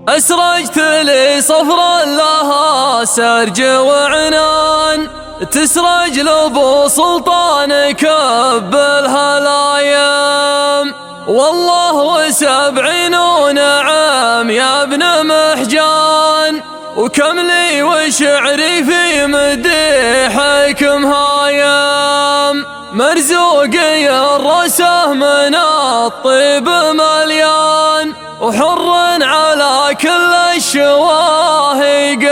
أسرجت لي صفرا لها سرج وعنان، تسرج لأبو سلطان كب الهلايم. والله وسبعين ونعم يا ابن محجان، وكم لي وشعري في مديحكم هايم. مرزوقي الرسه من الطيب مليان، وحر على كل الشواهق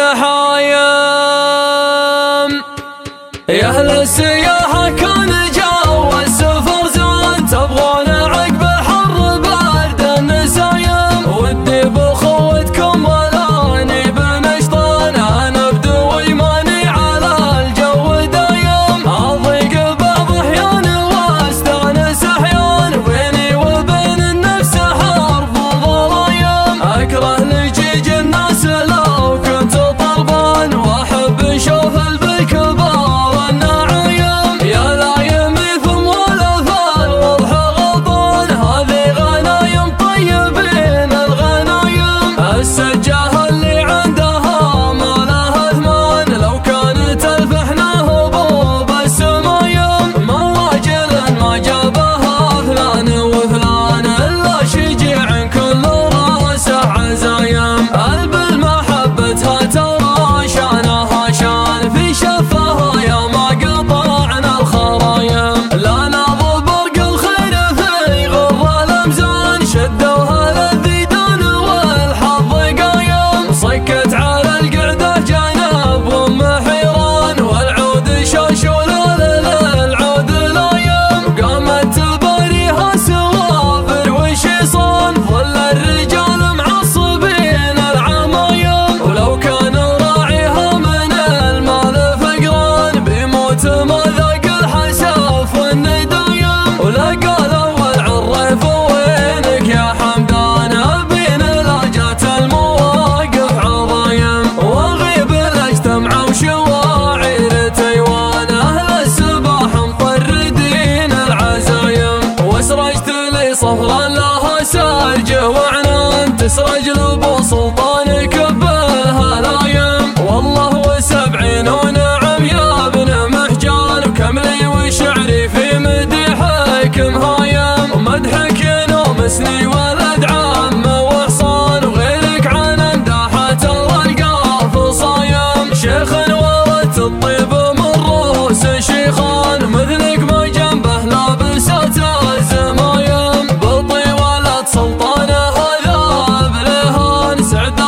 حايم. يا أهل السياحة كان جو السفر زان، تبغون عقب الحر برد النسايم. ودي بأخوتكم ولاني بنشطان، أنا بدوي ماني على الجو دايم. أضيق بعض أحيان واستانس أحيان، بيني وبين النفس حرب وضلايم. أكره لجيج الناس لو كنت طربان، وأحب نشوف بالكبار السجاهة اللي عندها ما لها ثمان. لو كانت الفحنة هبوب السمايم، ما راجل ما جابها فلان وفلان، إلا شجيع كل راسه عزايم. البل محبتها ترى شانها شان، في شفها يا ما قطعنا الخرايم. لا ناظر برق الخير في غر الأمزان، شدوها للذيدان صكت على القعدة جنب وام حيران، والعود شوشول للعود لايم. قامت تباريها سوافر وشيصان، ظل الرجال معصبين العمايم. ولو كان راعيها من المال فقران، بيموت ما ذاق الحساف والندايم. ولا قالوا العريف وينك يا حمدان، بين لاجات المواقف واغيب الاجتمع وشواعر تيوان. اهل السباح مطردين العزايم، واسرجت لي صفرا لها سرج وعنان، تسرج لأبو سلطان كب الهلايم. والله وسبعين ونعم يا ابن محجان، وكم لي وشعري في مديحكم هايم. ومدحك ينومسني ولد عم وحصان، وغيرك عن امداحة شيخ ورث الطيب من رؤوس شيخان، مثلك ما جنبه لابسات الزمايم. بطي ولد سلطان هذا بلهان، سعد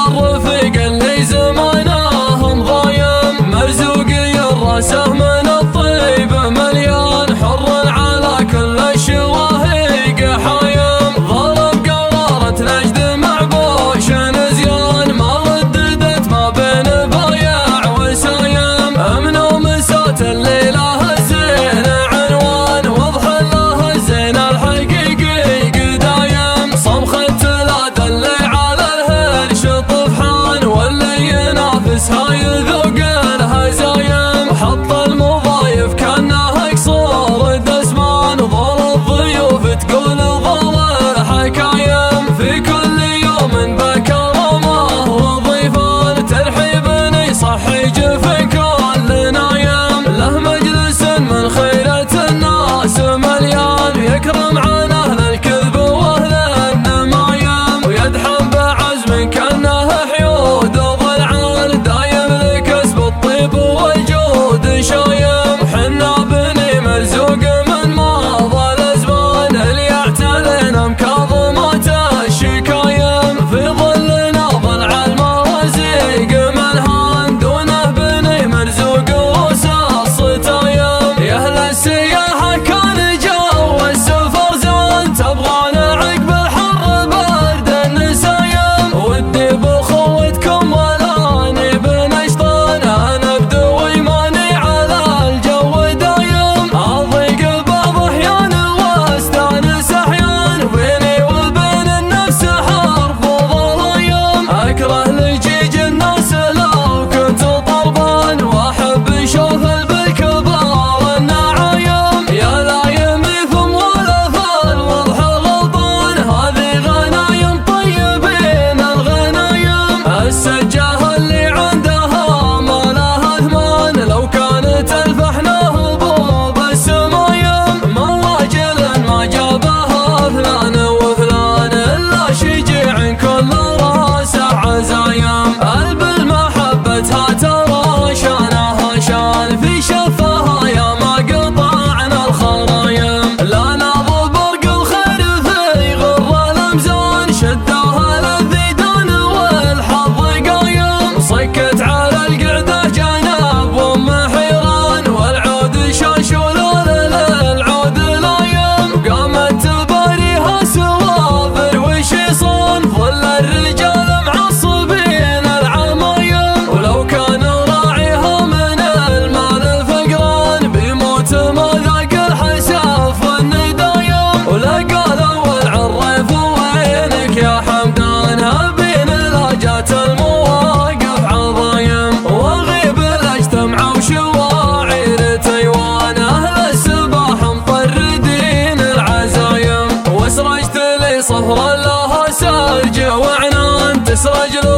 السجاهة اللي عندها ما لها ثمان، لو كانت الفحنة هبوب السمايم من راجل ما جابها فلان وفلان، إلا شجيع كل راسه عزايم. البل محبتها ترى شانها شان، في شفها يا ما قطعنا الخرايم. لا ناظر برق الخير في غر الامزان، شدوها للذيدان والحظ قايم. صكت على القعده جناب وام حيران، والعود شاشولون للعود لايم. قامت تباريها سوافر وشيصان، ظل الرجال معصبين العمايم. ولو كان راعيها من المال فقران، بيموت ما ذاق الحساف والندايم. ولا قالوا العريف وينك يا حمدان، هبين لاجات المواقف عظايم. واغيب الاجتمع وشواعر تيوان، اهل السباح مطردين العزايم. واسرجت لي صفرا لها سرج وعنان، تسرج